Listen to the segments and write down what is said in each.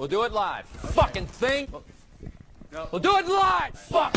We'll do it live. Fucking thing. No. We'll do it live. Fuck.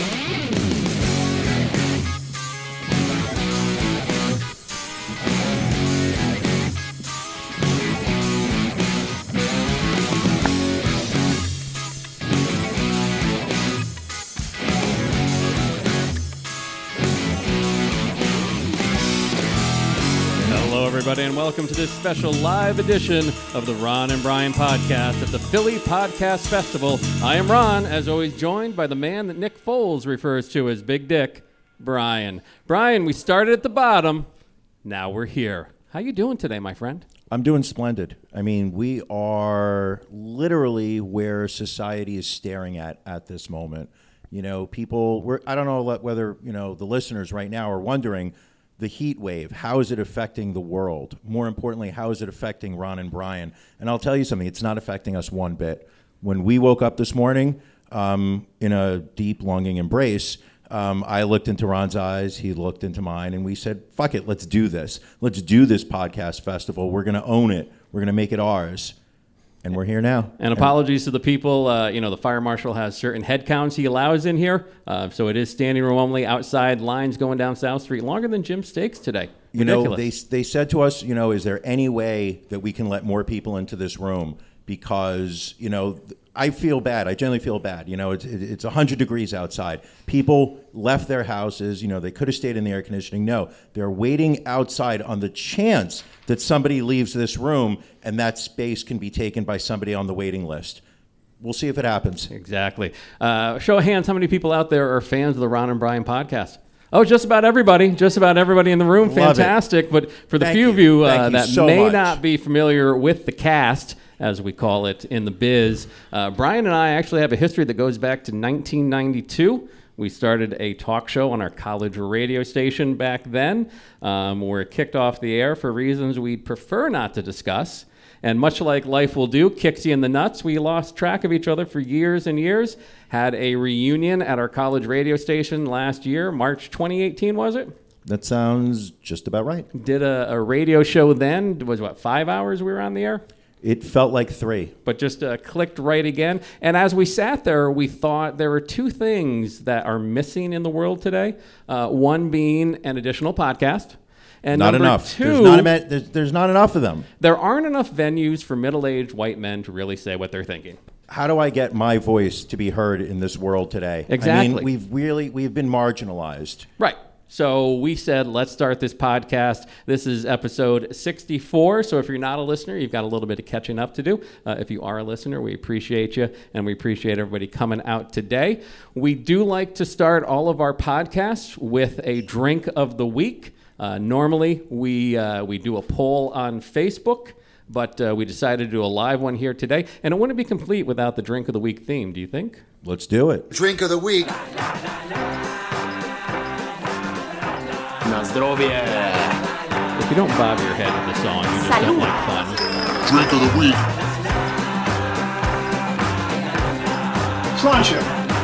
Hello, everybody, and welcome to this special live edition of the Ron and Brian podcast at the Philly Podcast Festival. I am Ron, as always, joined by the man that Nick Foles refers to as Big Dick, Brian. Brian, we started at the bottom. Now we're here. How you doing today, my friend? I'm doing splendid. I mean, we are literally where society is staring at this moment. You know, I don't know whether, the listeners right now are wondering, the heat wave, how is it affecting the world? More importantly, how is it affecting Ron and Brian? And I'll tell you something, it's not affecting us one bit. When we woke up this morning in a deep, longing embrace, I looked into Ron's eyes, he looked into mine, and we said, fuck it, let's do this. Let's do this podcast festival. We're going to own it. We're going to make it ours. And we're here now. And apologies to the people. The fire marshal has certain head counts he allows in here. So it is standing room only, outside, lines going down South Street, longer than Jim Steaks today. Ridiculous. They said to us, is there any way that we can let more people into this room? Because, I feel bad. I generally feel bad. It's 100 degrees outside. People left their houses. They could have stayed in the air conditioning. No, they're waiting outside on the chance that somebody leaves this room and that space can be taken by somebody on the waiting list. We'll see if it happens. Exactly. Show of hands, how many people out there are fans of the Ron and Brian podcast? Oh, just about everybody. Just about everybody in the room. Love Fantastic. it. But for the Thank few you. of you Thank you that so may much. not be familiar with the cast, as we call it in the biz, Brian and I actually have a history that goes back to 1992. We started a talk show on our college radio station back then, where it kicked off the air for reasons we'd prefer not to discuss. And much like life will do, kicks you in the nuts, we lost track of each other for years and years. Had a reunion at our college radio station last year, March 2018, was it? That sounds just about right. Did a radio show then. It was 5 hours we were on the air? It felt like 3. But just clicked right again. And as we sat there, we thought there were two things that are missing in the world today. One being an additional podcast. And not number enough. Two, There's not enough of them. There aren't enough venues for middle-aged white men to really say what they're thinking. How do I get my voice to be heard in this world today? Exactly. I mean, we've been marginalized. Right. So we said, let's start this podcast. This is episode 64. So if you're not a listener, you've got a little bit of catching up to do. If you are a listener, we appreciate you, and we appreciate everybody coming out today. We do like to start all of our podcasts with a drink of the week. Normally, we do a poll on Facebook, but we decided to do a live one here today. And it wouldn't be complete without the drink of the week theme, do you think? Let's do it. Drink of the week. Na zdrowie. If you don't bob your head with the song, you just don't like fun. Drink of the week. Sláinte.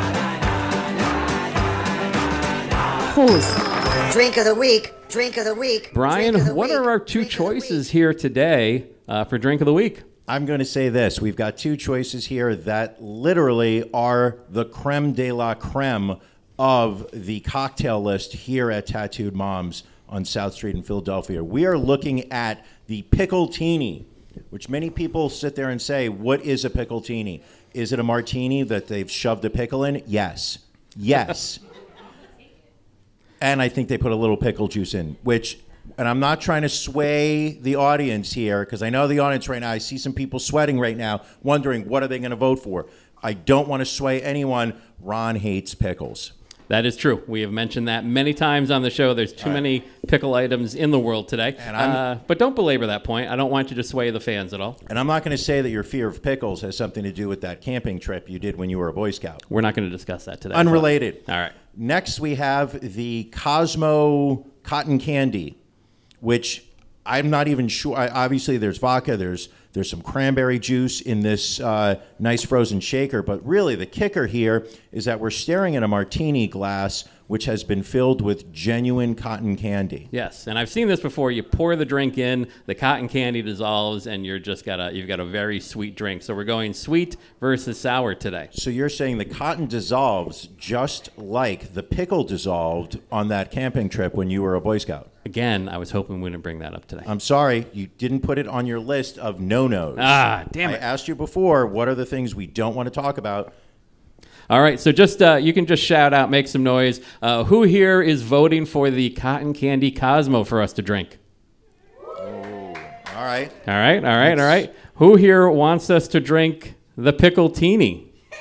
Drink of the week. Drink of the week. Brian, Drink of the what week. are our two Drink of the choices week. here today for drink of the week? I'm going to say this. We've got 2 choices here that literally are the creme de la creme of the cocktail list here at Tattooed Moms on South Street in Philadelphia. We are looking at the Pickletini, which many people sit there and say, what is a Pickletini? Is it a martini that they've shoved a pickle in? Yes. Yes. And I think they put a little pickle juice in, and I'm not trying to sway the audience here, because I know the audience right now, I see some people sweating right now, wondering what are they going to vote for. I don't want to sway anyone. Ron hates pickles. That is true. We have mentioned that many times on the show. There's too many pickle items in the world today. And but don't belabor that point. I don't want you to sway the fans at all. And I'm not going to say that your fear of pickles has something to do with that camping trip you did when you were a Boy Scout. We're not going to discuss that today. Unrelated. All right. Next, we have the Cosmo Cotton Candy, which I'm not even sure. Obviously, there's vodka, there's some cranberry juice in this nice frozen shaker. But really, the kicker here is that we're staring at a martini glass which has been filled with genuine cotton candy. Yes, and I've seen this before. You pour the drink in, the cotton candy dissolves, and you've got a very sweet drink. So we're going sweet versus sour today. So you're saying the cotton dissolves just like the pickle dissolved on that camping trip when you were a Boy Scout. Again, I was hoping we wouldn't bring that up today. I'm sorry, you didn't put it on your list of no-nos. Ah, damn I it. asked you before, what are the things we don't want to talk about? All right, so just you can just shout out, make some noise. Who here is voting for the cotton candy Cosmo for us to drink? All right. All right. Who here wants us to drink the pickle teeny?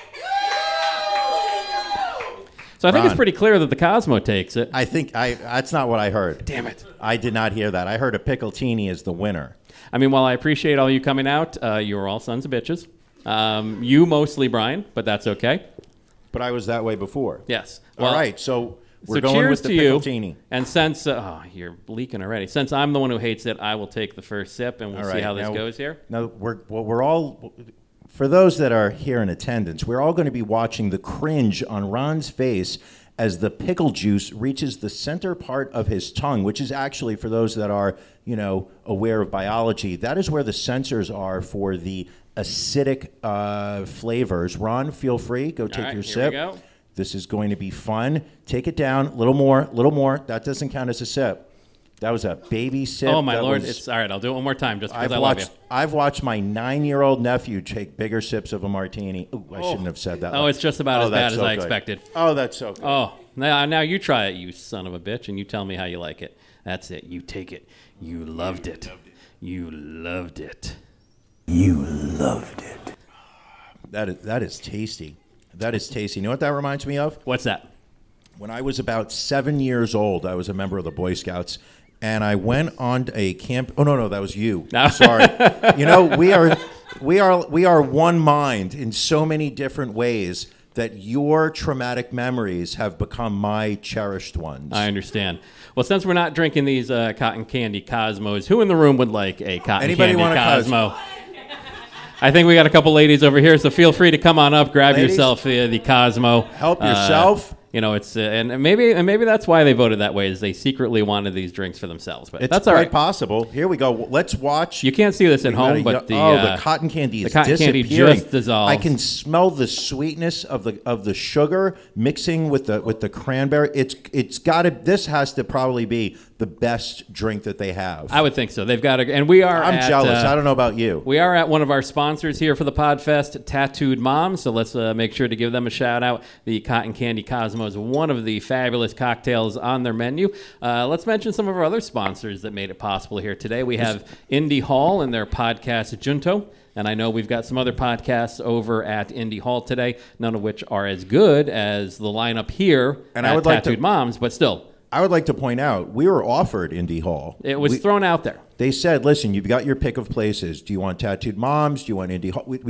So I think it's Ron. pretty clear that the Cosmo takes it. I think that's not what I heard. Damn it. I did not hear that. I heard a Pickletini is the winner. I mean, while I appreciate all you coming out, you are all sons of bitches. You mostly, Brian, but that's okay. But I was that way before. Yes. All right, so we're So going cheers with the to you. Pickletini. And since you're leaking already, since I'm the one who hates it, I will take the first sip, and we'll All see right, how this now- goes here. Now, we're all, for those that are here in attendance, we're all going to be watching the cringe on Ron's face as the pickle juice reaches the center part of his tongue, which is actually, for those that are, aware of biology, that is where the sensors are for the acidic flavors. Ron, feel free. Go take right, your here sip. we go. This is going to be fun. Take it down. A little more. That doesn't count as a sip. That was a baby sip. Oh, my That Lord. was- It's all right. I'll do it one more time just because I love you. I've watched my 9-year-old nephew take bigger sips of a martini. Ooh, I shouldn't have said that. Oh, it's just about as bad that's as so I good. expected. Oh, that's so good. Oh, now you try it, you son of a bitch, and you tell me how you like it. That's it. You take it. You loved it. You loved it. That is tasty. That is tasty. You know what that reminds me of? What's that? When I was about 7 years old, I was a member of the Boy Scouts, and I went on a camp. Oh no, that was you. No. Sorry. we are one mind in so many different ways that your traumatic memories have become my cherished ones. I understand. Well, since we're not drinking these cotton candy Cosmos, who in the room would like a cotton Anybody candy want a Cosmo? I think we got a couple ladies over here, so feel free to come on up, grab Ladies, yourself the Cosmo. help yourself. It's and maybe that's why they voted that way, is they secretly wanted these drinks for themselves. But It's that's all quite right. possible. Here we go. Let's watch. You can't see this at We gotta home, but go- the cotton candy is the cotton candy disappearing. just dissolves. I can smell the sweetness of the sugar mixing with the cranberry. It's got to. This has to probably be the best drink that they have. I would think so. They've got and we are. I'm jealous. I don't know about you. We are at one of our sponsors here for the Podfest, Tattooed Moms. So let's make sure to give them a shout out. The Cotton Candy Cosmo is one of the fabulous cocktails on their menu. Let's mention some of our other sponsors that made it possible here today. We have Indie Hall and their podcast Junto. And I know we've got some other podcasts over at Indie Hall today, none of which are as good as the lineup here And at I would like Tattooed to- Moms, but still, I would like to point out we were offered Indie Hall. it was thrown out there. They said, "Listen, you've got your pick of places. Do you want Tattooed Moms? Do you want Indie Hall?" We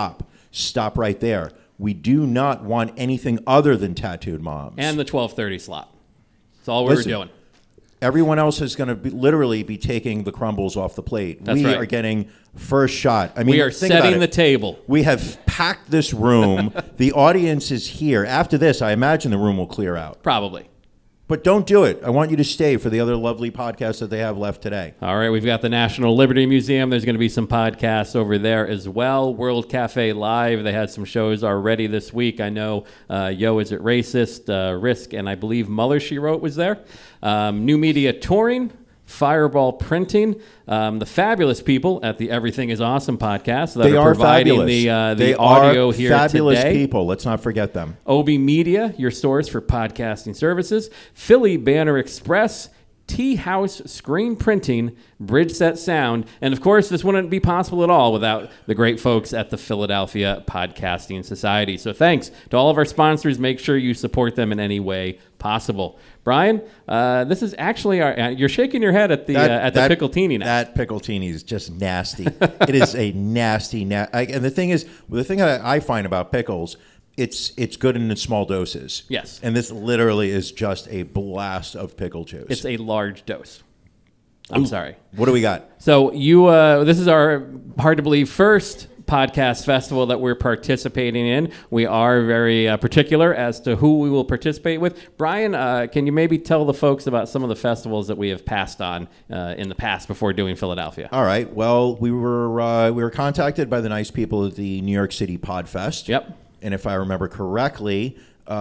stop right there. We do not want anything other than Tattooed Moms. And the 12:30 slot. That's all we were Listen, doing. Everyone else is going to literally be taking the crumbles off the plate. That's we right. are getting first shot. I mean, We are think about setting the it. table. We have packed this room. The audience is here. After this, I imagine the room will clear out. Probably. But don't do it. I want you to stay for the other lovely podcasts that they have left today. All right, we've got the National Liberty Museum. There's going to be some podcasts over there as well. World Cafe Live. They had some shows already this week. I know Yo, Is It Racist? Risk, and I believe Muller, She Wrote was there. New Media Touring. Fireball Printing, the fabulous people at the Everything Is Awesome podcast that They are providing fabulous. the They audio are here fabulous today. people. Let's not forget them. Obi Media, your source for podcasting services. Philly Banner Express. Tea House Screen Printing, Bridgeset Sound, and of course, this wouldn't be possible at all without the great folks at the Philadelphia Podcasting Society. So thanks to all of our sponsors. Make sure you support them in any way possible. Brian, this is actually you're shaking your head at the Pickletini now. That Pickletini is just nasty. It is a nasty, and the thing that I find about pickles, it's good in small doses. Yes. And this literally is just a blast of pickle juice. It's a large dose. I'm sorry. What do we got? So this is our hard to believe first podcast festival that we're participating in. We are very particular as to who we will participate with. Brian, can you maybe tell the folks about some of the festivals that we have passed on in the past before doing Philadelphia? All right. Well, we were contacted by the nice people at the New York City Podfest. Yep. And if I remember correctly,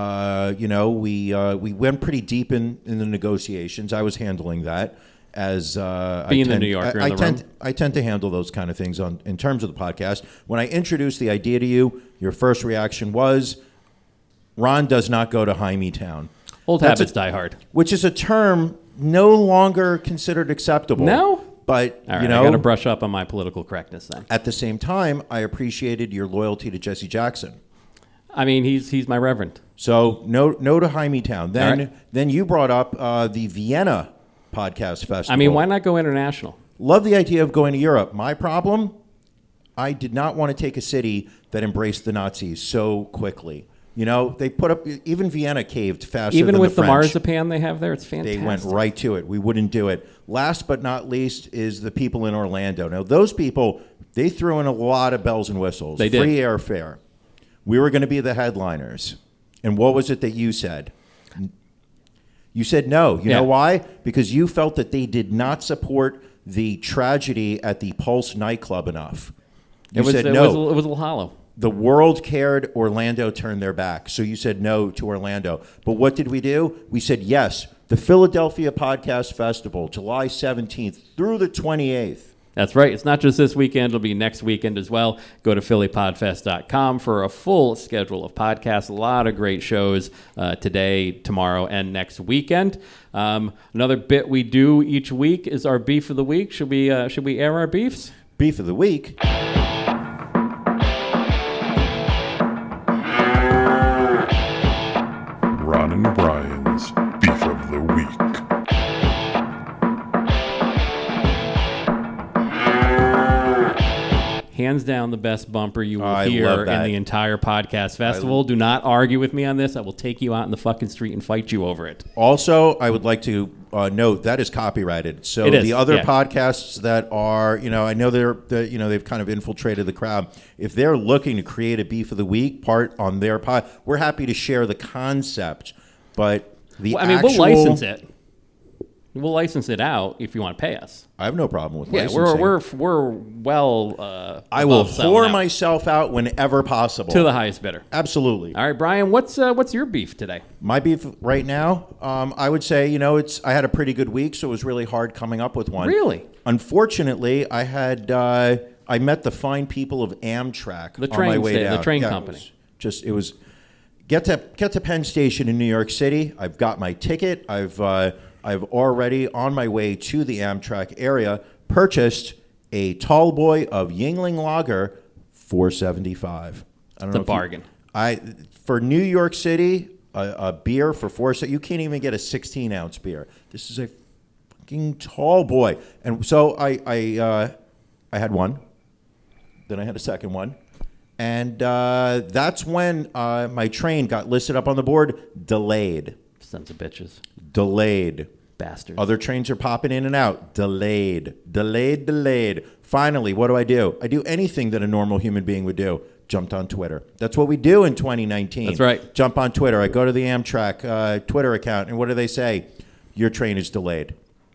we went pretty deep in the negotiations. I was handling that as being the New Yorker in the room. I tend to handle those kind of things in terms of the podcast. When I introduced the idea to you, your first reaction was, Ron does not go to Hymietown. Old habits die hard. Which is a term no longer considered acceptable. No? But, All right, I got to brush up on my political correctness then. At the same time, I appreciated your loyalty to Jesse Jackson. I mean, he's my reverend. So no to Hymietown. Right. Then you brought up the Vienna Podcast Festival. I mean, why not go international? Love the idea of going to Europe. My problem, I did not want to take a city that embraced the Nazis so quickly. You know, they put up, even Vienna caved faster Even than with the the French. marzipan they have there, it's fantastic. They went right to it. We wouldn't do it. Last but not least is the people in Orlando. Now, those people, they threw in a lot of bells and whistles. They did. Free airfare. We were going to be the headliners. And what was it that you said? You said no. You know why? Because you felt that they did not support the tragedy at the Pulse nightclub enough. You said no. It was a little hollow. The world cared. Orlando turned their back. So you said no to Orlando. But what did we do? We said yes. The Philadelphia Podcast Festival, July 17th through the 28th. That's right. It's not just this weekend. It'll be next weekend as well. Go to phillypodfest.com for a full schedule of podcasts. A lot of great shows today, tomorrow, and next weekend. Another bit we do each week is our Beef of the Week. Should we air our beefs? Beef of the Week. Ron and Brian's Beef of the Week. Hands down the best bumper you will I hear love in that. the entire podcast festival. Do not argue with me on this. I will take you out in the fucking street and fight you over it. Also, I would like to note that is copyrighted. So It is, the other yeah. podcasts that are, I know they've kind of infiltrated the crowd. If they're looking to create a Beef of the Week part on their pod, we're happy to share the concept. But we'll license it. We'll license it out if you want to pay us. I have no problem with Yeah, licensing. we're well. I will above selling whore out myself out whenever possible. to the highest bidder. Absolutely. All right, Brian, what's your beef today? My beef right now, I would say, I had a pretty good week, so it was really hard coming up with one. Really? Unfortunately, I had I met the fine people of Amtrak The on train my way sta- the down. train Yeah, company. It was get to Penn Station in New York City. I've got my ticket. I've already on my way to the Amtrak area purchased a tall boy of Yingling Lager, $4.75. I don't It's know a bargain. For New York City, a beer for $4. You can't even get a 16-ounce beer. This is a fucking tall boy. And so I had one. Then I had a second one. And that's when my train got listed up on the board, delayed. Sons of bitches. Delayed. Bastards. Other trains are popping in and out. Delayed. Finally, what do? I do anything that a normal human being would do. Jumped on Twitter. That's what we do in 2019. That's right. Jump on Twitter. I go to the Amtrak Twitter account, and what do they say? Your train is delayed.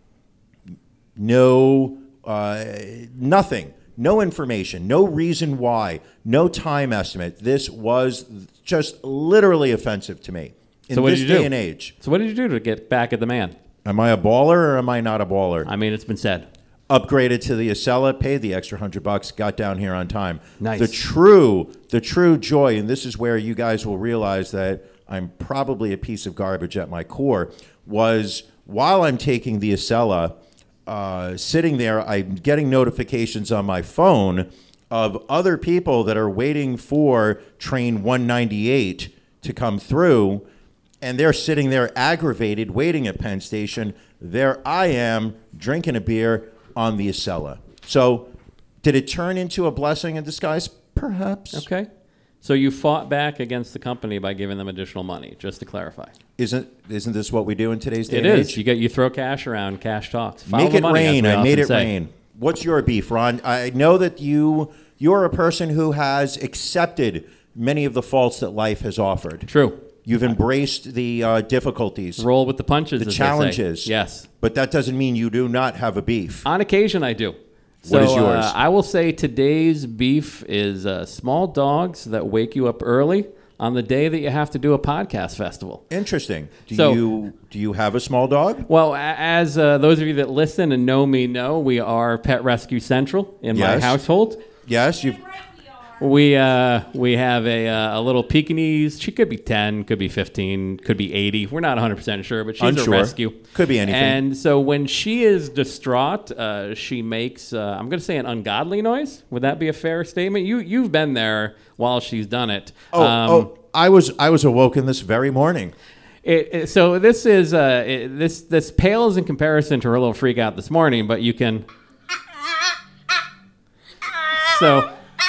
No, nothing. No information. No reason why. No time estimate. This was just literally offensive to me. In So what this did you do? day and age. So what did you do to get back at the man? Am I a baller or am I not a baller? I mean, it's been said. Upgraded to the Acela, paid the extra $100, got down here on time. Nice. The true joy, and this is where you guys will realize that I'm probably a piece of garbage at my core, was while I'm taking the Acela, sitting there, I'm getting notifications on my phone of other people that are waiting for train 198 to come through, and they're sitting there aggravated, waiting at Penn Station. There I am, drinking a beer on the Acela. So did it turn into a blessing in disguise? Perhaps. Okay. So you fought back against the company by giving them additional money, just to clarify. Isn't this what we do in today's day It and is. age? You throw cash around, cash talks. Follow Make the it money, as rain. we I made often it say. rain. What's your beef, Ron? I know that you You're a person who has accepted many of the faults that life has offered. True. You've embraced the difficulties, Roll with the punches. the as they say. challenges. Yes. But that doesn't mean you do not have a beef. On occasion, I do. What is yours? I will say today's beef is small dogs that wake you up early on the day that you have to do a podcast festival. Interesting. So- Do you have a small dog? Well, as those of you that listen and know me know, we are Pet Rescue Central in my Yes. household. Yes, you've. We have a little Pekingese. She could be 10, could be 15, could be 80. We're not 100% sure, but she's Unsure. a rescue. Could be anything. And so when she is distraught, she makes, I'm going to say an ungodly noise. Would that be a fair statement? You've been there while she's done it. I was awoken this very morning. So this is this pales in comparison to her little freak out this morning, but you can. So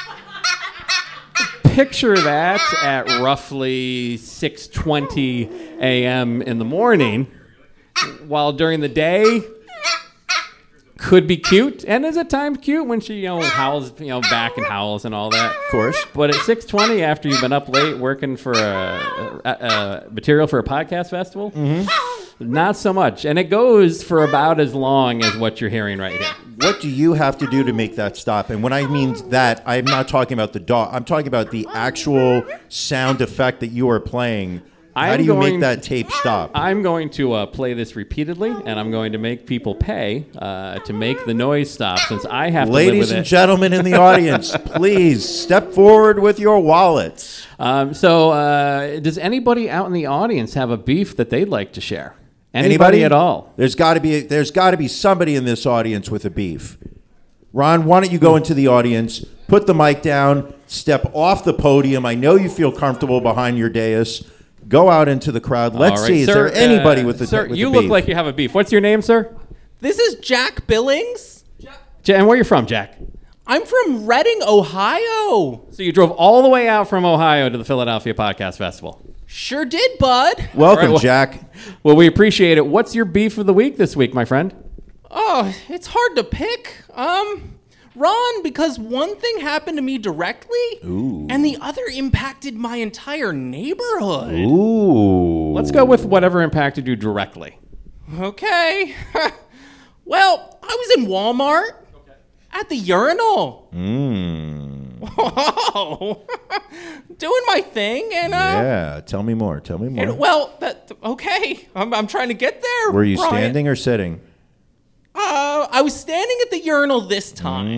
picture that at roughly 6:20 a.m. in the morning, while during the day could be cute, and is at times cute when she howls back and howls and all that. Of course. But at 6:20, after you've been up late working for a material for a podcast festival, not so much. And it goes for about as long as what you're hearing right here. What do you have to do to make that stop? And when I mean that, I'm not talking about the dog. I'm talking about the actual sound effect that you are playing. How do you make that tape stop? I'm going to play this repeatedly, and I'm going to make people pay to make the noise stop, since I have to live Ladies with and it. gentlemen in the audience, please step forward with your wallets. Does anybody out in the audience have a beef that they'd like to share? Anybody at all? There's got to be somebody in this audience with a beef. Ron, why don't you go into the audience, put the mic down, step off the podium. I know you feel comfortable behind your dais. Go out into the crowd. Let's All right, see. Is sir, there anybody with a sir? with You a look beef? like you have a beef. What's your name, sir? This is Jack Billings. And where you from, Jack? I'm from Reading, Ohio. So you drove all the way out from Ohio to the Philadelphia Podcast Festival. Sure did, bud. Welcome, All right, well- Jack. Well, we appreciate it. What's your beef of the week this week, my friend? Oh, it's hard to pick. Ron, because one thing happened to me directly, and the other impacted my entire neighborhood. Ooh. Let's go with whatever impacted you directly. Okay. Well, I was in Walmart at the urinal. Whoa. Doing my thing, and Yeah. Tell me more. Tell me more. and, well, okay. I'm trying to get there. Were you Brian. standing or sitting? I was standing at the urinal this time.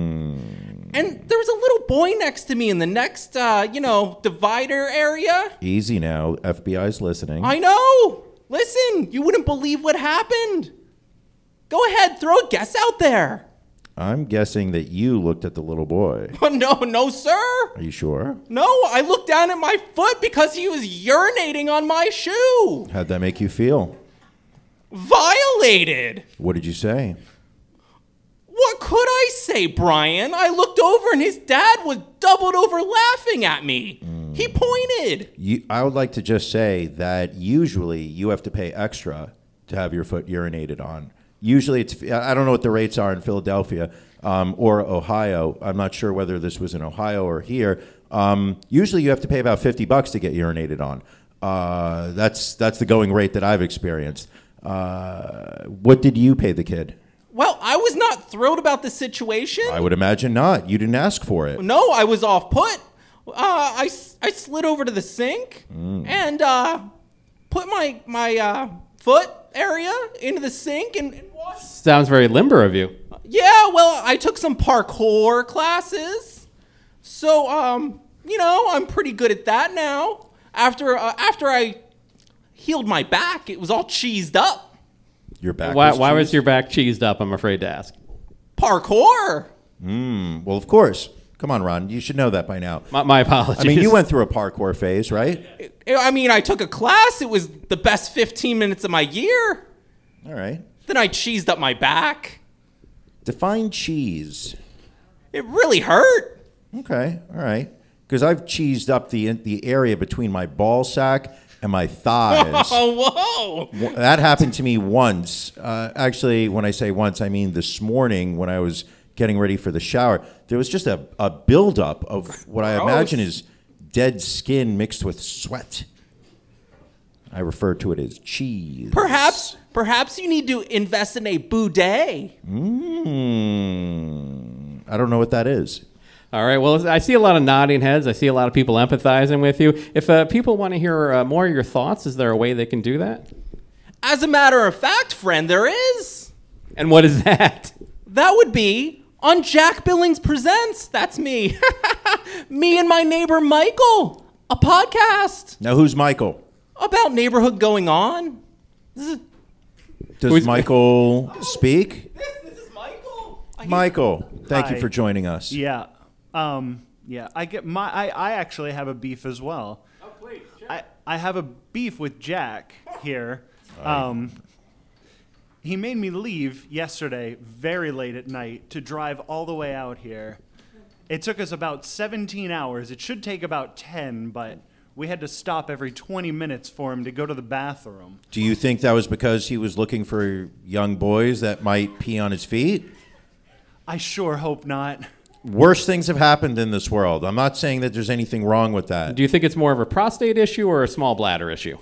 And there was a little boy next to me in the next, divider area. Easy now. FBI's listening. I know. Listen, you wouldn't believe what happened. Go ahead, throw a guess out there. I'm guessing that you looked at the little boy. No, sir. Are you sure? No, I looked down at my foot because he was urinating on my shoe. How'd that make you feel? Violated. What did you say? What could I say, Brian? I looked over and his dad was doubled over laughing at me. He pointed. I would like to just say that usually you have to pay extra to have your foot urinated on. Usually I don't know what the rates are in Philadelphia or Ohio. I'm not sure whether this was in Ohio or here. Usually you have to pay about $50 to get urinated on. That's the going rate that I've experienced. What did you pay the kid? Well, I was not thrilled about the situation. I would imagine not. You didn't ask for it. No, I was off put. I slid over to the sink and put my foot area into the sink and washed. Sounds very limber of you. Yeah, well, I took some parkour classes, so I'm pretty good at that now. After I healed my back, it was all cheesed up. Your back. Why was your back cheesed up? I'm afraid to ask. Parkour. Well, of course. Come on, Ron. You should know that by now. My apologies. I mean, you went through a parkour phase, right? I took a class. It was the best 15 minutes of my year. All right. Then I cheesed up my back. Define cheese. It really hurt. Okay. All right. Because I've cheesed up the area between my ball sack and my thighs. Oh, whoa. That happened to me once. Actually, when I say once, I mean this morning when I was getting ready for the shower. There was just a buildup of what I imagine is dead skin mixed with sweat. I refer to it as cheese. Perhaps you need to invest in a bidet. I don't know what that is. All right. Well, I see a lot of nodding heads. I see a lot of people empathizing with you. If people want to hear more of your thoughts, is there a way they can do that? As a matter of fact, friend, there is. And what is that? That would be on Jack Billings Presents. That's me. Me and my neighbor Michael. A podcast Now, who's Michael? about neighborhood going on. Does Michael speak? This is Michael. Michael, thank you Hi. for joining us. Yeah. Yeah. I actually have a beef as well. Oh, please. I have a beef with Jack here. He made me leave yesterday very late at night to drive all the way out here. It took us about 17 hours. It should take about 10, but we had to stop every 20 minutes for him to go to the bathroom. Do you think that was because he was looking for young boys that might pee on his feet? I sure hope not. Worse things have happened in this world. I'm not saying that there's anything wrong with that. Do you think it's more of a prostate issue or a small bladder issue?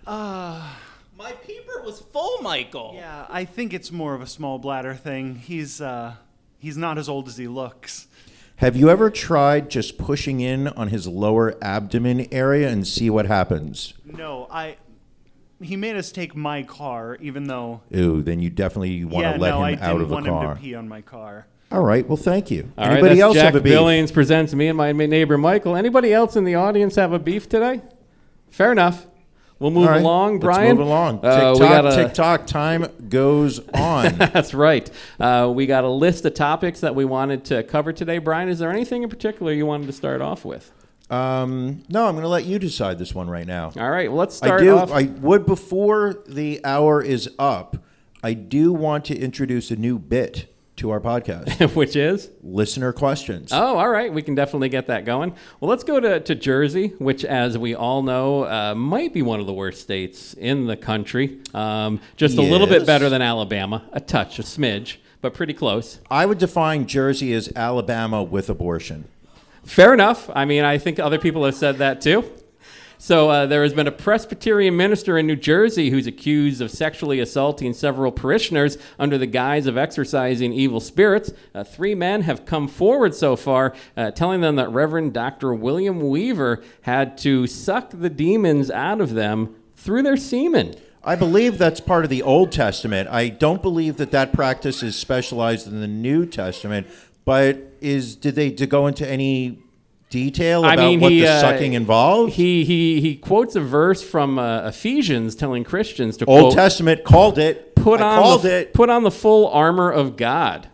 My peeper was full, Michael. Yeah, I think it's more of a small bladder thing. He's not as old as he looks. Have you ever tried just pushing in on his lower abdomen area and see what happens? No, he made us take my car, even though... Ooh, then you definitely want to let him I out didn't of the want car. him to pee on my car. All right, well, thank you. All right, Anybody that's else Jack have a beef? Billings presents me and my neighbor Michael. Anybody else in the audience have a beef today? Fair enough. We'll move All right, along, Brian. Let's move along. TikTok, time goes on. That's right. We got a list of topics that we wanted to cover today. Brian, is there anything in particular you wanted to start off with? No, I'm going to let you decide this one right now. All right, well, let's start I off. would, before the hour is up, I do want to introduce a new bit to our podcast. Which is? Listener questions. Oh, all right. We can definitely get that going. Well, let's go to Jersey, which, as we all know, might be one of the worst states in the country. Just a little bit Yes. better than Alabama. A touch, a smidge, but pretty close. I would define Jersey as Alabama with abortion. Fair enough. I mean, I think other people have said that too. So there has been a Presbyterian minister in New Jersey who's accused of sexually assaulting several parishioners under the guise of exorcising evil spirits. 3 men have come forward so far, telling them that Reverend Dr. William Weaver had to suck the demons out of them through their semen. I believe that's part of the Old Testament. I don't believe that practice is specialized in the New Testament, but did they go into any detail about what the sucking involved? He quotes a verse from Ephesians telling Christians to Old quote, Testament called it. put on the full armor of God.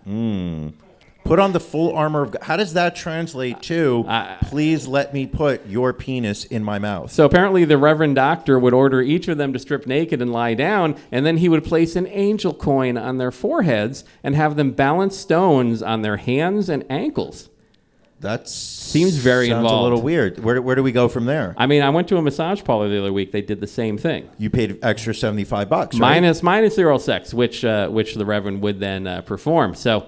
Put on the full armor of God. How does that translate to, please let me put your penis in my mouth? So apparently the Reverend Doctor would order each of them to strip naked and lie down, and then he would place an angel coin on their foreheads and have them balance stones on their hands and ankles. That seems very sounds involved. a little weird. Where do we go from there? I mean, I went to a massage parlor the other week. They did the same thing. You paid extra $75, right? Minus oral sex, which the Reverend would then perform. So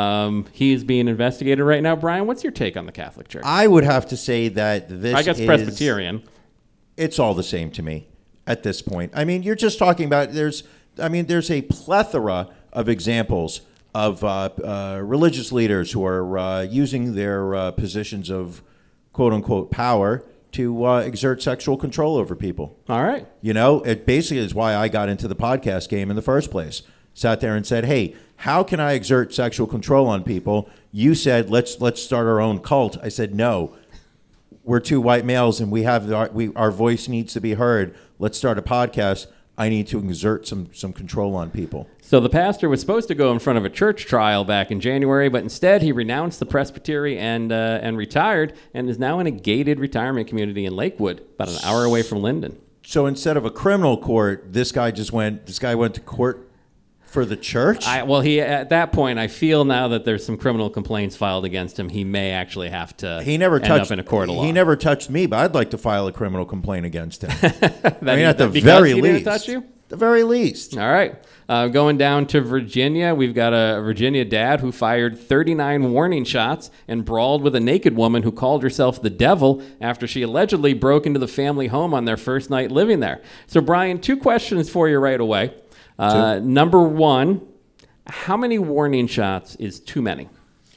he is being investigated right now. Brian, what's your take on the Catholic Church? I would have to say that this I guess is Presbyterian. It's all the same to me at this point. I mean, you're just talking about there's a plethora of examples of religious leaders who are using their positions of quote-unquote power to exert sexual control over people. All right. You know, it basically is why I got into the podcast game in the first place. Sat there and said, hey, how can I exert sexual control on people? You said, let's start our own cult. I said, no. We're 2 white males and we have our voice needs to be heard. Let's start a podcast. I need to exert some control on people. So the pastor was supposed to go in front of a church trial back in January, but instead he renounced the presbytery and retired, and is now in a gated retirement community in Lakewood, about an hour away from Linden. So instead of a criminal court, this guy went to court for the church? At that point, I feel now that there's some criminal complaints filed against him. He may actually have to end up in a court of law. He never touched me, but I'd like to file a criminal complaint against him. Because at the very he least. didn't touch you? the very least. All right. Going down to Virginia, we've got a Virginia dad who fired 39 warning shots and brawled with a naked woman who called herself the devil after she allegedly broke into the family home on their first night living there. So, Brian, 2 questions for you right away. Number 1, how many warning shots is too many?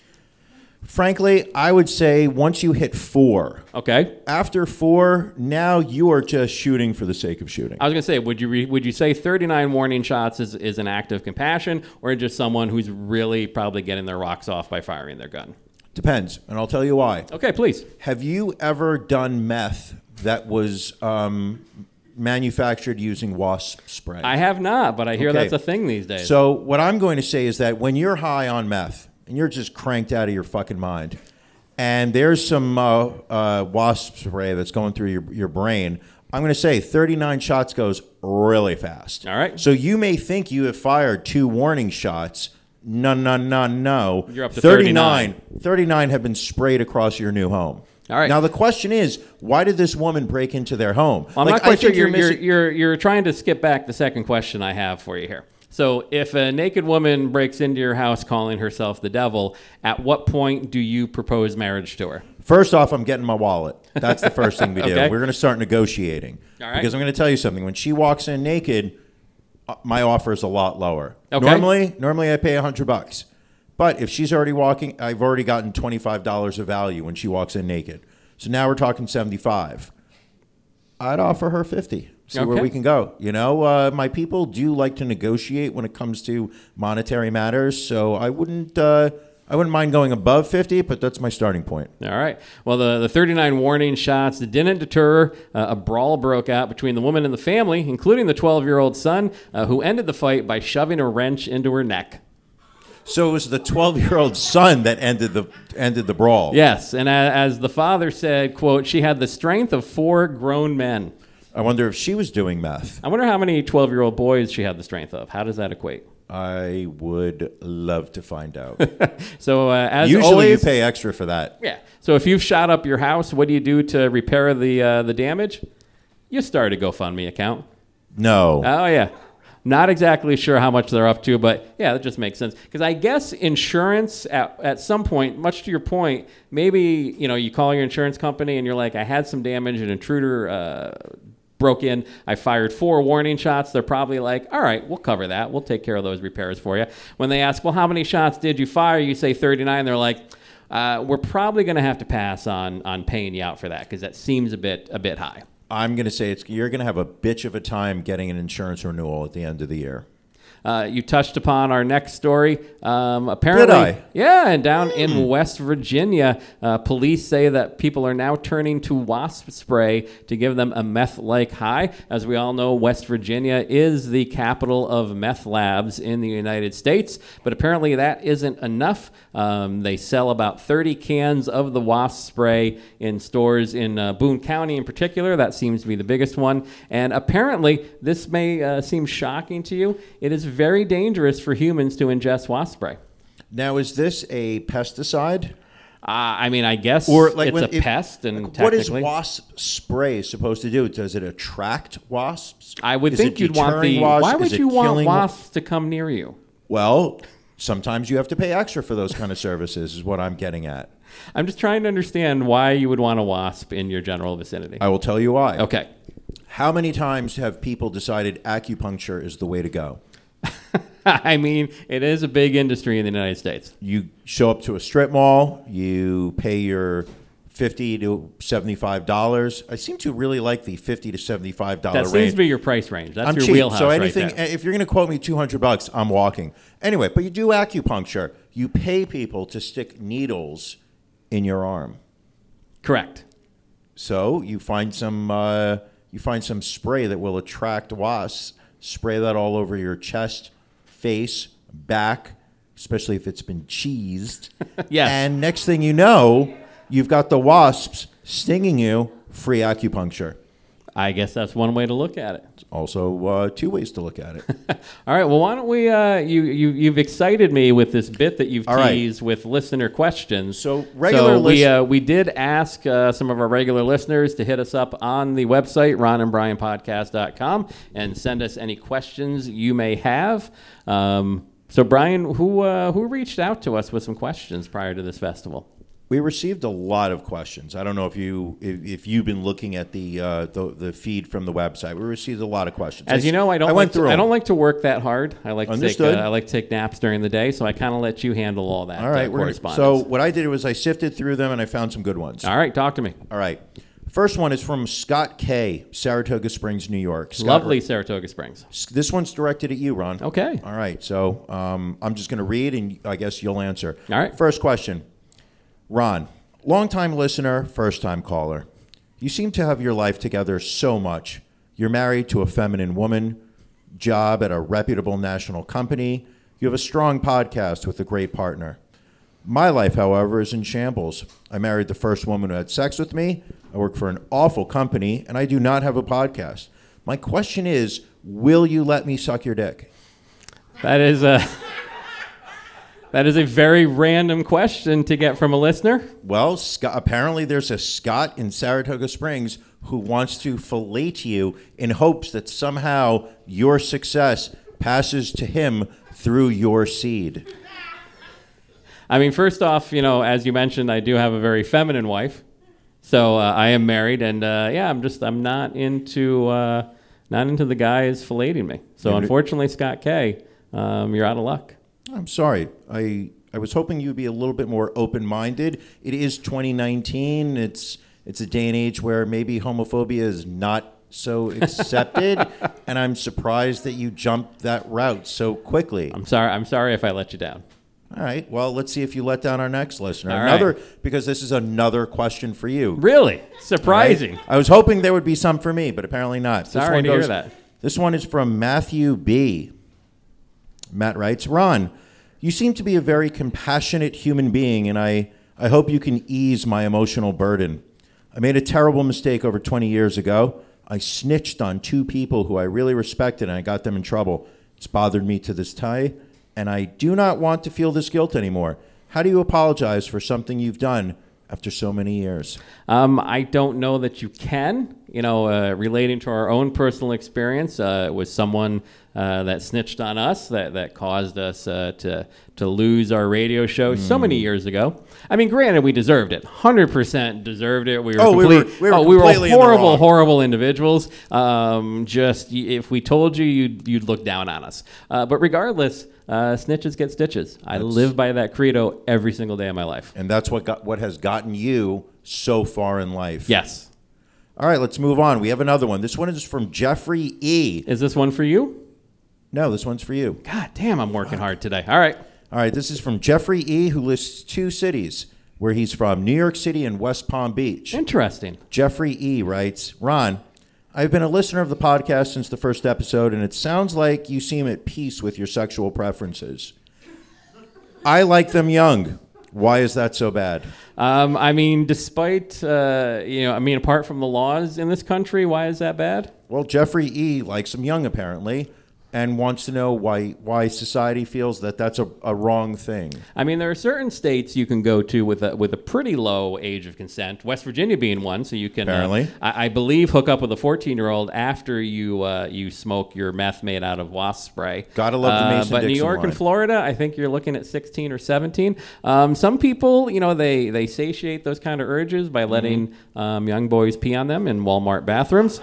Frankly, I would say once you hit 4. Okay. After 4, now you are just shooting for the sake of shooting. I was going to say, would you say 39 warning shots is an act of compassion, or just someone who's really probably getting their rocks off by firing their gun? Depends, and I'll tell you why. Okay, please. Have you ever done meth that was manufactured using wasp spray? I have not, but I hear Okay. that's a thing these days. So what I'm going to say is that when you're high on meth and you're just cranked out of your fucking mind, and there's some wasp spray that's going through your brain, I'm going to say 39 shots goes really fast. All right. So you may think you have fired 2 warning shots. No. You're up to 39. 39 have been sprayed across your new home. All right. Now the question is, why did this woman break into their home? I'm not quite sure. missing. You're trying to skip back the second question I have for you here. So if a naked woman breaks into your house calling herself the devil, at what point do you propose marriage to her? First off, I'm getting my wallet. That's the first thing we do. Okay. We're going to start negotiating. All right. Because I'm going to tell you something. When she walks in naked, my offer is a lot lower. Okay. Normally I pay $100. But if she's already walking, I've already gotten $25 of value when she walks in naked. So now we're talking $75. I'd offer her $50. See where Okay. we can go. You know, my people do like to negotiate when it comes to monetary matters. So I wouldn't mind going above 50, but that's my starting point. All right. Well, the 39 warning shots didn't deter. A brawl broke out between the woman and the family, including the 12-year-old son, who ended the fight by shoving a wrench into her neck. So it was the 12-year-old son that ended the brawl. Yes, and as the father said, quote, she had the strength of 4 grown men. I wonder if she was doing meth. I wonder how many 12-year-old boys she had the strength of. How does that equate? I would love to find out. So as Usually always, you pay extra for that. yeah. So if you've shot up your house, what do you do to repair the damage? You start a GoFundMe account. No. Oh yeah. Not exactly sure how much they're up to, but yeah, that just makes sense. Because I guess insurance at some point, much to your point, maybe you call your insurance company and you're like, I had some damage, an intruder broke in, I fired 4 warning shots. They're probably like, all right, we'll cover that. We'll take care of those repairs for you. When they ask, well, how many shots did you fire? You say 39. They're like, we're probably going to have to pass on paying you out for that because that seems a bit high. I'm going to say you're going to have a bitch of a time getting an insurance renewal at the end of the year. You touched upon our next story. Apparently, Did I? Yeah, and down in West Virginia, police say that people are now turning to wasp spray to give them a meth-like high. As we all know, West Virginia is the capital of meth labs in the United States, but apparently that isn't enough. They sell about 30 cans of the wasp spray in stores in Boone County in particular. That seems to be the biggest one. And apparently, this may seem shocking to you. It is very dangerous for humans to ingest wasp spray. Now, is this a pesticide? I mean, I guess it's a pest, and what is technically, wasp spray supposed to do? Does it attract wasps? I would Is think it you'd want deterring the. wasps? Why would Is it you want killing wasps to come near you? Well, sometimes you have to pay extra for those kind of services, is what I'm getting at. I'm just trying to understand why you would want a wasp in your general vicinity. I will tell you why. Okay. How many times have people decided acupuncture is the way to go? I mean, it is a big industry in the United States. You show up to a strip mall, you pay your $50 to $75. I seem to really like the $50 to $75 That range. seems to be your price range. That's I'm your cheap, wheelhouse so anything. right there. If you're going to quote me $200, I'm walking. Anyway, but you do acupuncture. You pay people to stick needles in your arm. Correct. So you find some spray that will attract wasps. Spray that all over your chest, face, back, especially if it's been cheesed. Yes. And next thing you know, you've got the wasps stinging you. Free acupuncture. I guess that's one way to look at it. Also, two ways to look at it. All right. Well, why don't we? You've excited me with this bit that you've All right. teased with listener questions. So regular we did ask some of our regular listeners to hit us up on the website ronandbrianpodcast.com and send us any questions you may have. So Brian, who reached out to us with some questions prior to this festival? We received a lot of questions. I don't know if you've been looking at the feed from the website. We received a lot of questions. As you know, I don't like to work that hard. I like to take naps during the day, so I kind of let you handle all that. All right, correspondence. so what I did was I sifted through them and I found some good ones. All right, talk to me. All right. First one is from Scott K., Saratoga Springs, New York. Scott, Lovely Saratoga Springs. This one's directed at you, Ron. Okay. All right. So I'm just going to read, and I guess you'll answer. All right. First question. Ron, longtime listener, first-time caller. You seem to have your life together so much. You're married to a feminine woman, job at a reputable national company. You have a strong podcast with a great partner. My life, however, is in shambles. I married the first woman who had sex with me. I work for an awful company, and I do not have a podcast. My question is, will you let me suck your dick? That is a very random question to get from a listener. Well, Scott, apparently there's a Scott in Saratoga Springs who wants to fillet you in hopes that somehow your success passes to him through your seed. I mean, first off, as you mentioned, I do have a very feminine wife. So I am married, and I'm not into the guys filleting me. So unfortunately, Scott K., you're out of luck. I'm sorry. I was hoping you'd be a little bit more open-minded. It is 2019. It's a day and age where maybe homophobia is not so accepted, and I'm surprised that you jumped that route so quickly. I'm sorry if I let you down. All right. Well, let's see if you let down our next listener. All right. Because this is another question for you. Really? Surprising. Right? I was hoping there would be some for me, but apparently not. Sorry to hear that. This one is from Matthew B. Matt writes, Ron, you seem to be a very compassionate human being, and I hope you can ease my emotional burden. I made a terrible mistake over 20 years ago. I snitched on two people who I really respected, and I got them in trouble. It's bothered me to this day, and I do not want to feel this guilt anymore. How do you apologize for something you've done after so many years? I don't know that you can. Relating to our own personal experience, it was someone that snitched on us that caused us to lose our radio show so many years ago. I mean, granted, we deserved it. 100% deserved it. We were horrible individuals. Just if we told you, you'd look down on us. But regardless, snitches get stitches. I live by that credo every single day of my life. And that's what has gotten you so far in life. Yes. All right, let's move on. We have another one. This one is from Jeffrey E. Is this one for you? No, this one's for you. God damn, I'm working hard today. All right. All right, this is from Jeffrey E., who lists two cities where he's from, New York City and West Palm Beach. Interesting. Jeffrey E. writes, Ron, I've been a listener of the podcast since the first episode, and it sounds like you seem at peace with your sexual preferences. I like them young. Why is that so bad? I mean, despite, apart from the laws in this country, why is that bad? Well, Jeffrey E. likes them young, apparently, and wants to know why society feels that that's a wrong thing. I mean, there are certain states you can go to with a pretty low age of consent, West Virginia being one, so you can, apparently. I believe, hook up with a 14-year-old after you smoke your meth made out of wasp spray. Gotta love the Mason-Dixon But New York line. and Florida, I think you're looking at 16 or 17. Some people, they satiate those kind of urges by letting young boys pee on them in Walmart bathrooms.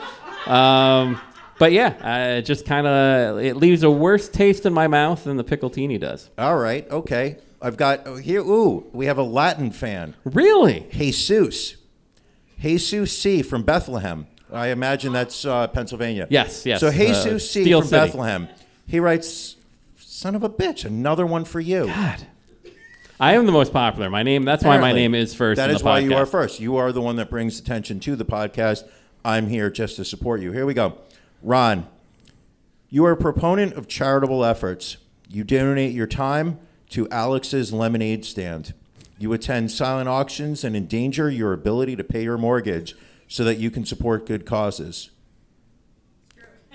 But yeah, it just it leaves a worse taste in my mouth than the Piccoltini does. All right, okay. I've got here. We have a Latin fan. Really? Jesus C. from Bethlehem. I imagine that's Pennsylvania. Yes. So Jesus C. Steel from City. Bethlehem. He writes, "Son of a bitch, another one for you." God. I am the most popular. That's why my name is first. That in is the why podcast. you are first. You are the one that brings attention to the podcast. I'm here just to support you. Here we go. Ron, you are a proponent of charitable efforts. You donate your time to Alex's lemonade stand. You attend silent auctions and endanger your ability to pay your mortgage so that you can support good causes.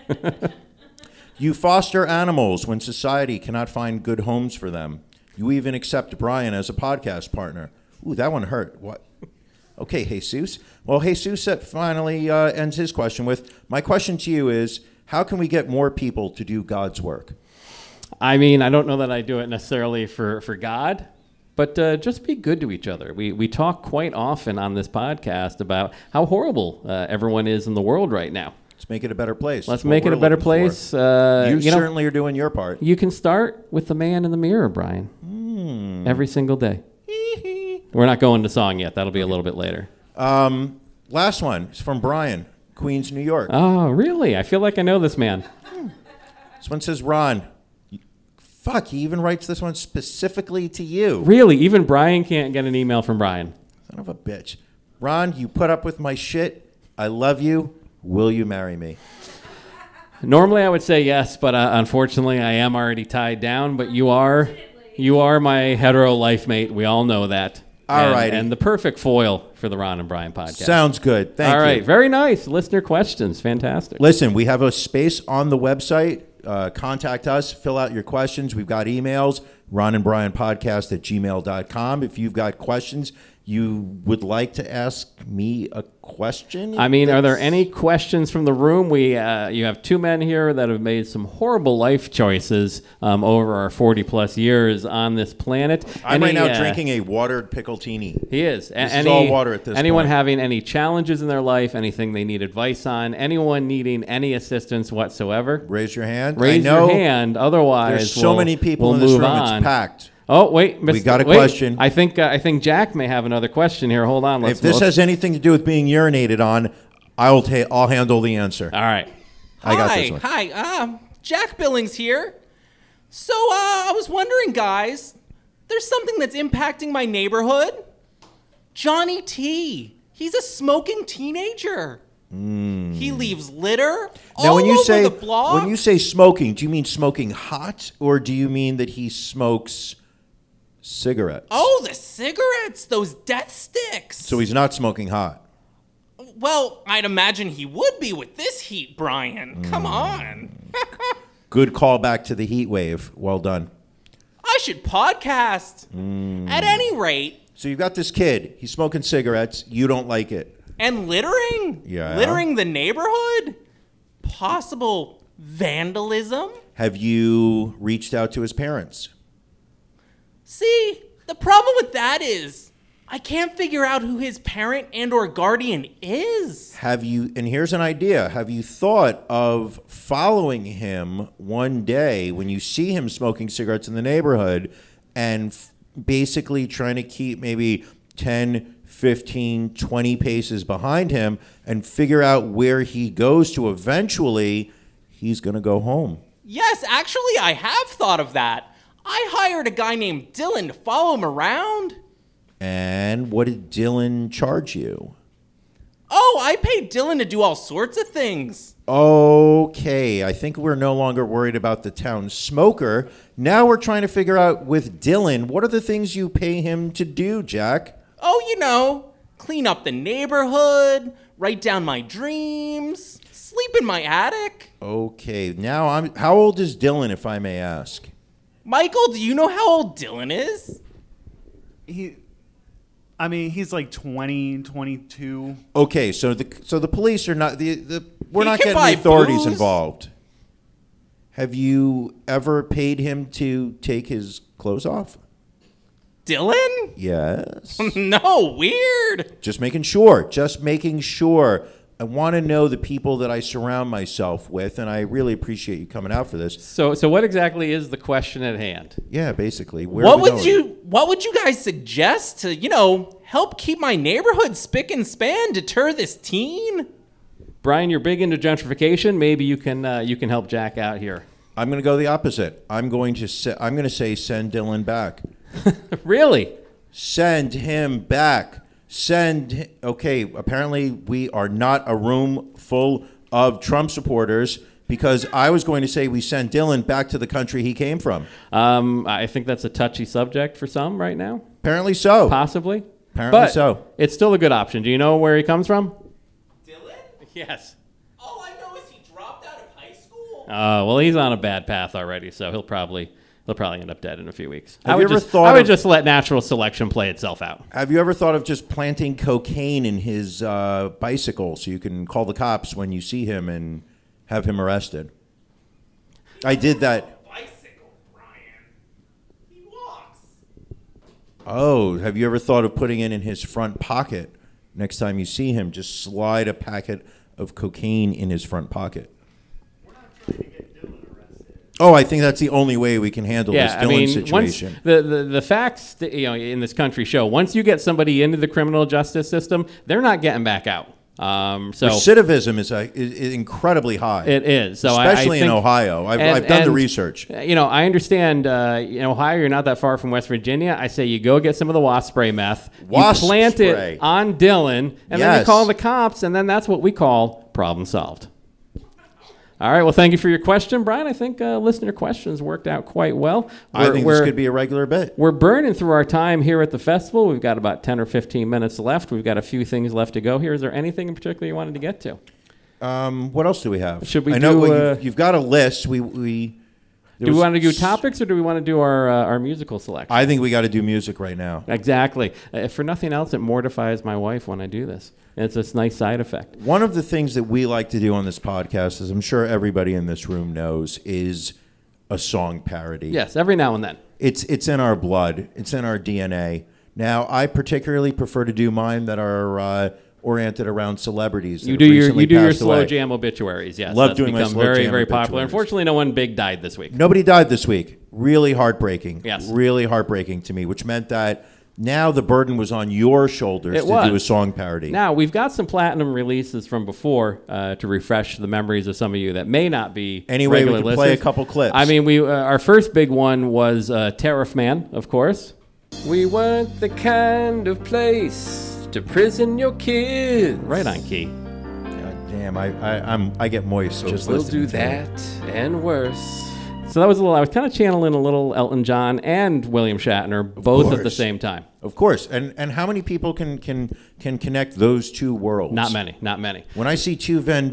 You foster animals when society cannot find good homes for them. You even accept Brian as a podcast partner. Ooh, that one hurt. What? Okay, Jesus. Well, Jesus finally ends his question with, my question to you is, how can we get more people to do God's work? I mean, I don't know that I do it necessarily for God, but just be good to each other. We talk quite often on this podcast about how horrible everyone is in the world right now. Let's make it a better place. Let's That's what make it we're a better looking place. for. You know, certainly are doing your part. you can start with the man in the mirror, Brian, every single day. We're not going to song yet. That'll be a little bit later. Last one is from Brian, Queens, New York. Oh, really? I feel like I know this man. This one says, Ron, fuck, he even writes this one specifically to you. Really? Even Brian can't get an email from Brian. Son of a bitch. Ron, you put up with my shit. I love you. Will you marry me? Normally I would say yes, but unfortunately I am already tied down. But you are my hetero life mate. We all know that. All righty. And the perfect foil for the Ron and Brian podcast. Sounds good. Thank you. All right. Very nice. Listener questions. Fantastic. Listen, we have a space on the website. Contact us. Fill out your questions. We've got emails, ronandbrianpodcast@gmail.com. If you've got questions you would like to ask me a question? I mean, are there any questions from the room? You have two men here that have made some horrible life choices over our 40-plus years on this planet. I'm right now drinking a watered pickletini. He is. This is all water at this Anyone point. having any challenges in their life, anything they need advice on, anyone needing any assistance whatsoever, Raise your hand. raise I know your hand. Otherwise, there's so many people we'll in this move room. on. It's packed. Oh, wait. We got a question. I think Jack may have another question here. Hold on. If this has anything to do with being urinated on, I'll handle the answer. All right. I got this one. Hi, Jack Billings here. So, I was wondering, guys, there's something that's impacting my neighborhood. Johnny T. He's a smoking teenager. He leaves litter all over the block. When you say smoking, do you mean smoking hot, or do you mean that he smokes cigarettes? Oh, the cigarettes, those death sticks. So he's not smoking hot. Well, I'd imagine he would be with this heat, Brian. Come on. Good call back to the heat wave. Well done. I should podcast. At any rate. So you've got this kid. He's smoking cigarettes. You don't like it. And littering? Yeah. Littering the neighborhood? Possible vandalism? Have you reached out to his parents? See, the problem with that is I can't figure out who his parent and or guardian is. Have you, and here's an idea, have you thought of following him one day when you see him smoking cigarettes in the neighborhood and basically trying to keep maybe 10, 15, 20 paces behind him and figure out where he goes to eventually he's going to go home? Yes, actually, I have thought of that. I hired a guy named Dylan to follow him around. And what did Dylan charge you? Oh, I paid Dylan to do all sorts of things. Okay, I think we're no longer worried about the town smoker. Now we're trying to figure out with Dylan, what are the things you pay him to do, Jack? Oh, you know, clean up the neighborhood, write down my dreams, sleep in my attic. Okay, now how old is Dylan, if I may ask? Michael, do you know how old Dylan is? He's like 20, 22. Okay, so the police are not we're He not can getting buy the authorities booze. involved. Have you ever paid him to take his clothes off? Dylan? Yes. No, weird. Just making sure. I want to know the people that I surround myself with, and I really appreciate you coming out for this. So what exactly is the question at hand? Yeah, basically. What would you guys suggest to, help keep my neighborhood spick and span, deter this teen? Brian, you're big into gentrification. Maybe you can help Jack out here. I'm going to go the opposite. I'm going to say send Dylan back. Really? Send him back. Okay, apparently we are not a room full of Trump supporters because I was going to say we send Dylan back to the country he came from. I think that's a touchy subject for some right now. Apparently so. Possibly. Apparently so. It's still a good option. Do you know where he comes from? Dylan? Yes. All I know is he dropped out of high Well, he's on a bad path already, so he'll probably end up dead in a few weeks. Have you ever thought I would of- just let natural selection play itself out. Have you ever thought of just planting cocaine in his bicycle so you can call the cops when you see him and have him arrested? I did that. Bicycle, Brian. He walks. Oh, have you ever thought of putting it in his front pocket? Next time you see him, just slide a packet of cocaine in his front pocket. Oh, I think that's the only way we can handle this Dylan situation. Once the facts in this country show, once you get somebody into the criminal justice system, they're not getting back out. So Recidivism is incredibly high. it is. So especially I think, in Ohio. I've done the research. I understand in Ohio, you're not that far from West Virginia. I say you go get some of the wasp spray meth. Wasp you plant spray. it on Dylan, and then you Yes. call the cops, and then that's what we call problem solved. All right. Well, thank you for your question, Brian. I think listener questions worked out quite well. I think this could be a regular bit. We're burning through our time here at the festival. We've got about 10 or 15 minutes left. We've got a few things left to go here. Is there anything in particular you wanted to get to? What else do we have? Should we I know do, you've got a list. Do we want to do topics or do we want to do our musical selection? I think we got to do music right now. Exactly. If for nothing else, it mortifies my wife when I do this. It's a nice side effect. One of the things that we like to do on this podcast, as I'm sure everybody in this room knows, is a song parody. Yes, every now and then. It's in our blood. It's in our DNA. Now, I particularly prefer to do mine that are oriented around celebrities. that You have do recently your passed slow away. jam obituaries. Yes, Love that's doing my become slow very jam very popular. obituaries. Unfortunately, no one big died this week. Nobody died this week. Really heartbreaking. Yes. Really heartbreaking to me, which meant that now the burden was on your shoulders to do a song parody. Now, we've got some platinum releases from before to refresh the memories of some of you that may not be Anyway, we regular can play a listeners. couple clips. I mean, our first big one was Tariff Man, of course. We weren't the kind of place to prison your kids. Right on key. God damn, I get moist just We'll listening do to it. that and worse. So that was I was kind of channeling a little Elton John and William Shatner, both at the course. same time. Of course, and how many people can connect those two worlds? Not many. When I see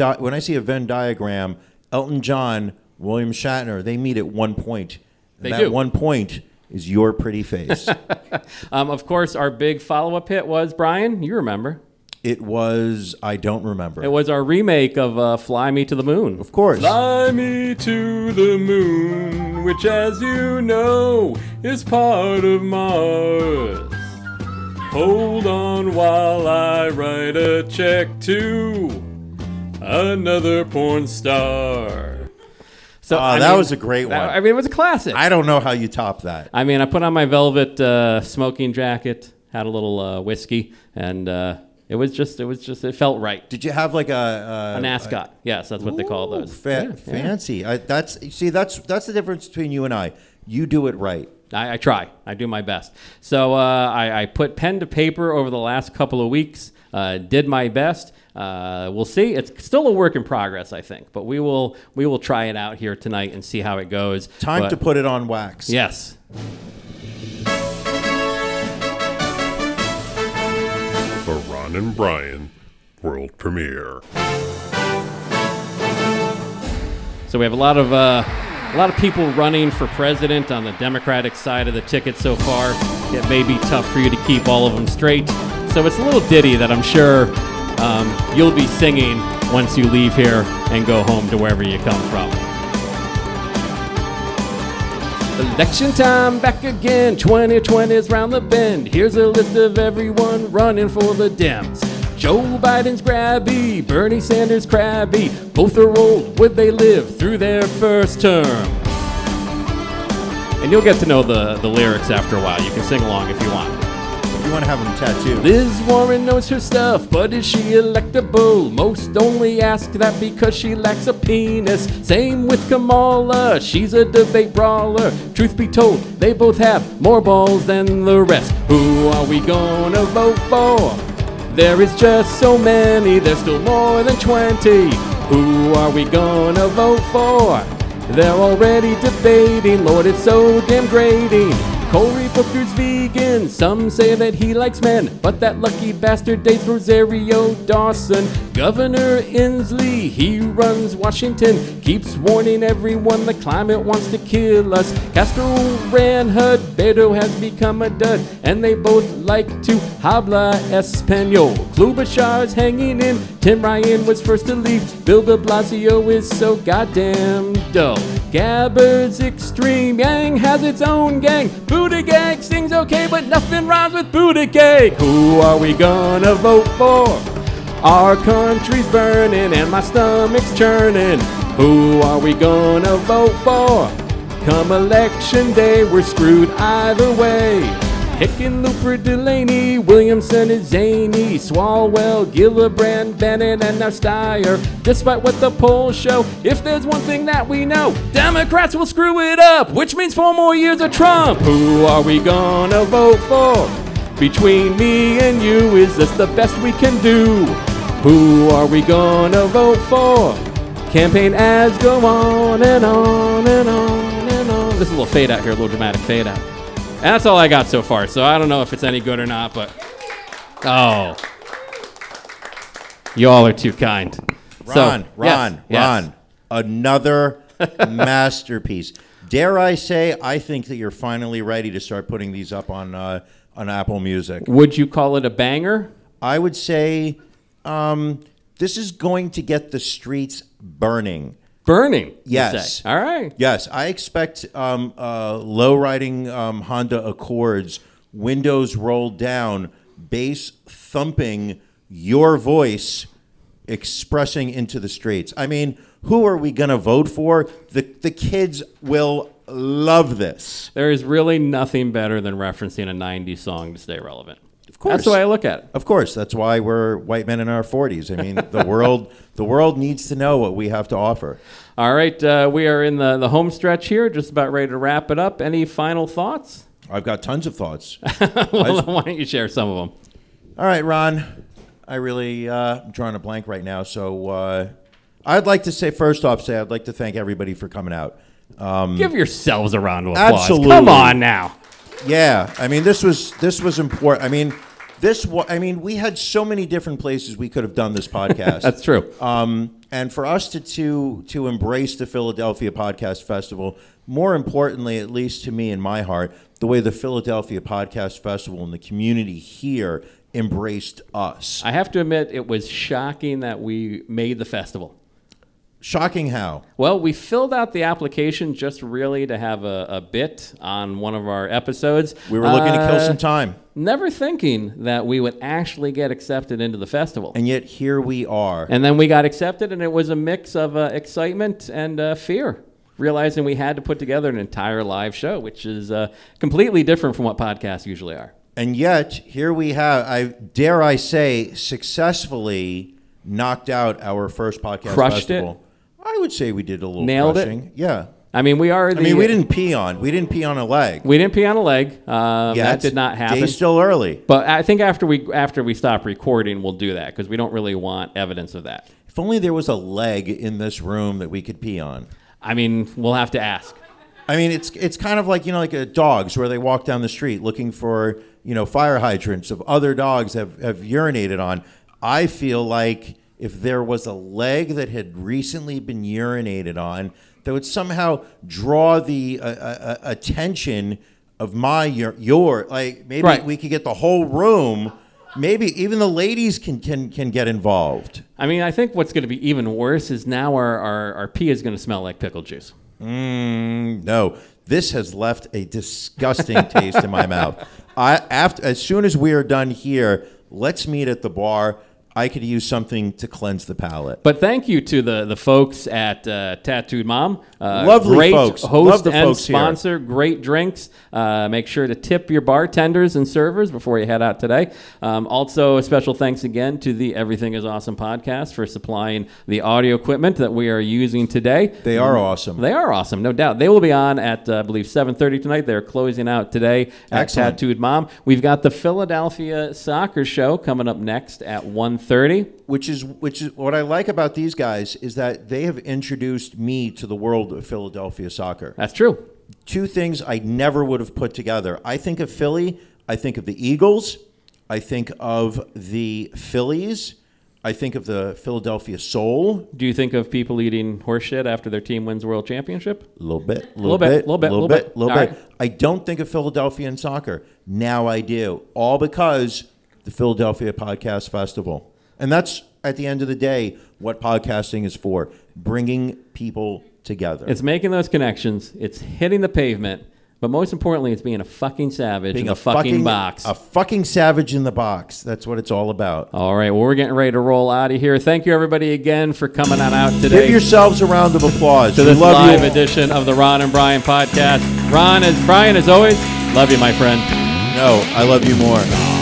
a Venn diagram, Elton John, William Shatner, they meet at one point. And They that do. one point is your pretty face. Of course, our big follow-up hit was, Brian, you remember. It was, I don't remember. It was our remake of Fly Me to the Moon. Of course. Fly me to the moon, which as you know is part of Mars. Hold on while I write a check to another porn star. So that was a great one. It was a classic. I don't know how you top that. I mean, I put on my velvet smoking jacket, had a little whiskey, and it felt right. Did you have like a An ascot. Yes, that's what they call those. Fancy. That's the difference between you and I. You do it right. I try. I do my best. So I put pen to paper over the last couple of weeks, did my best. We'll see. It's still a work in progress, I think, but we will try it out here tonight and see how it goes. Time to put it on wax. Yes. The Ron and Brian world premiere. So we have a lot of people running for president on the Democratic side of the ticket so far. It may be tough for you to keep all of them straight. So it's a little ditty that I'm sure you'll be singing once you leave here and go home to wherever you come from. Election time back again, 2020's round the bend. Here's a list of everyone running for the Dems. Joe Biden's grabby, Bernie Sanders crabby. Both are old, would they live through their first term? And you'll get to know the lyrics after a while. You can sing along if you want. If you want to have them tattooed. Liz Warren knows her stuff, but is she electable? Most only ask that because she lacks a penis. Same with Kamala, she's a debate brawler. Truth be told, they both have more balls than the rest. Who are we gonna vote for? There is just so many, there's still more than 20. Who are we gonna vote for? They're already debating, Lord, it's so damn grating. Cory Booker's vegan, some say that he likes men, but that lucky bastard dates Rosario Dawson. Governor Inslee, he runs Washington, keeps warning everyone the climate wants to kill us. Castro ran HUD, Beto has become a dud, and they both like to habla Espanol. Klobuchar's hanging in, Tim Ryan was first to leave, Bill de Blasio is so goddamn dull. Gabbard's extreme, Yang has its own gang. Buttigieg sings okay, but nothing rhymes with Buttigieg. Who are we gonna vote for? Our country's burning and my stomach's churning. Who are we gonna vote for? Come election day, we're screwed either way. Hickenlooper, Delaney, Williamson is zany, Swalwell, Gillibrand, Bennett, and now Steyer. Despite what the polls show, if there's one thing that we know, Democrats will screw it up, which means 4 more years of Trump. Who are we gonna vote for? Between me and you, is this the best we can do? Who are we gonna vote for? Campaign ads go on and on and on and on. This is a little fade out here, a little dramatic fade out. And that's all I got so far, so I don't know if it's any good or not, but... Oh. Y'all are too kind. Ron, another masterpiece. Dare I say, I think that you're finally ready to start putting these up on Apple Music. Would you call it a banger? I would say this is going to get the streets burning. Burning, yes. You say. All right. Yes, I expect low-riding Honda Accords, windows rolled down, bass thumping, your voice expressing into the streets. I mean, who are we going to vote for? The kids will love this. There is really nothing better than referencing a 90s song to stay relevant. Of course. That's the way I look at it. Of course. That's why we're white men in our 40s. I mean, the world needs to know what we have to offer. All right. We are in the home stretch here, just about ready to wrap it up. Any final thoughts? I've got tons of thoughts. Well, why don't you share some of them? All right, Ron. I really I'm drawing a blank right now. So I'd like to say, first off, I'd like to thank everybody for coming out. Give yourselves a round of applause. Absolutely. Come on now. Yeah, I mean, this was important. I mean, we had so many different places we could have done this podcast. That's true. And for us to embrace the Philadelphia Podcast Festival, more importantly, at least to me in my heart, the way the Philadelphia Podcast Festival and the community here embraced us. I have to admit, it was shocking that we made the festival. Shocking how? Well, we filled out the application just really to have a bit on one of our episodes. We were looking to kill some time. Never thinking that we would actually get accepted into the festival. And yet here we are. And then we got accepted, and it was a mix of excitement and fear, realizing we had to put together an entire live show, which is completely different from what podcasts usually are. And yet, here we have, dare I say, successfully knocked out our first podcast Crushed festival. It. I would say we did a little Nailed crushing. It. Yeah. I mean, we didn't pee on a leg. We didn't pee on a leg. That did not happen. Day's still early. But I think after we stop recording, we'll do that because we don't really want evidence of that. If only there was a leg in this room that we could pee on. I mean, we'll have to ask. I mean, it's kind of like, like dogs where they walk down the street looking for, fire hydrants of other dogs have urinated on. I feel like if there was a leg that had recently been urinated on, that would somehow draw the attention of your like maybe right. We could get the whole room. Maybe even the ladies can get involved. I mean, I think what's going to be even worse is now our pee is going to smell like pickle juice. No, this has left a disgusting taste in my mouth. As soon as we are done here, let's meet at the bar. I could use something to cleanse the palate. But thank you to the folks at Tattooed Mom. Lovely great folks. Host Love the and folks sponsor. Here. Great drinks. Make sure to tip your bartenders and servers before you head out today. Also, a special thanks again to the Everything is Awesome podcast for supplying the audio equipment that we are using today. They are awesome. They are awesome, no doubt. They will be on at, I believe, 7:30 tonight. They're closing out today at Excellent. Tattooed Mom. We've got the Philadelphia Soccer Show coming up next at 1:30. Which is what I like about these guys is that they have introduced me to the world of Philadelphia soccer. That's true. two things I never would have put together. I think of Philly. I think of the Eagles. I think of the Phillies. I think of the Philadelphia Soul. Do you think of people eating horse shit after their team wins the world championship? A little bit. Right. I don't think of Philadelphia in soccer. Now I do. All because the Philadelphia Podcast Festival. And that's, at the end of the day, what podcasting is for. Bringing people together. It's making those connections. It's hitting the pavement. But most importantly, it's being a fucking savage in a fucking box. A fucking savage in the box. That's what it's all about. All right, well, we're getting ready to roll out of here. Thank you, everybody, again for coming on out today. Give yourselves a round of applause. To this live edition of the Ron and Brian podcast. Brian, as always, love you, my friend. No, I love you more.